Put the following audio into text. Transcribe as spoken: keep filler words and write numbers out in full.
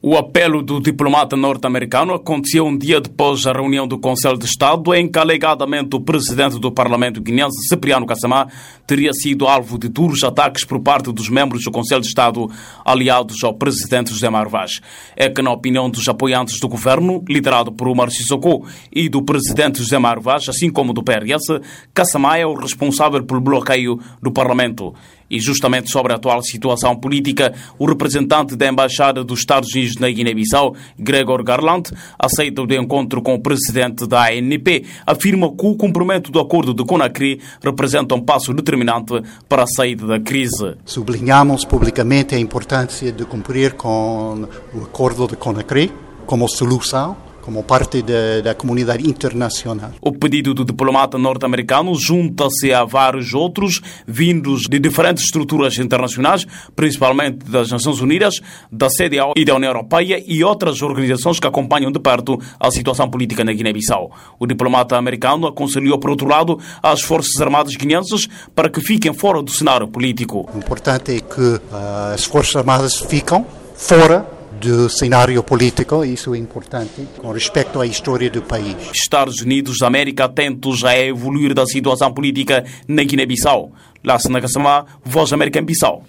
O apelo do diplomata norte-americano aconteceu um dia depois da reunião do Conselho de Estado, em que alegadamente o presidente do Parlamento guineense, Cipriano Kassamá, teria sido alvo de duros ataques por parte dos membros do Conselho de Estado aliados ao presidente José Mário Vaz. É que, na opinião dos apoiantes do governo, liderado por Umar Sissoko, e do presidente José Mário Vaz, assim como do P R S, Kassamá é o responsável pelo bloqueio do Parlamento. E justamente sobre a atual situação política, o representante da Embaixada dos Estados Unidos na Guiné-Bissau, Gregor Garland, aceita o de encontro com o presidente da A N P, afirma que o cumprimento do acordo de Conakry representa um passo determinante para a saída da crise. Sublinhamos publicamente a importância de cumprir com o acordo de Conakry como solução, como parte da, da comunidade internacional. O pedido do diplomata norte-americano junta-se a vários outros, vindos de diferentes estruturas internacionais, principalmente das Nações Unidas, da C D A O e da União Europeia e outras organizações que acompanham de perto a situação política na Guiné-Bissau. O diplomata americano aconselhou, por outro lado, as Forças Armadas guineenses para que fiquem fora do cenário político. O importante é que uh, as Forças Armadas ficam fora do cenário político, isso é importante, com respeito à história do país. Estados Unidos da América atentos a evoluir da situação política na Guiné-Bissau. Lassana Kassamá, Voz América em Bissau.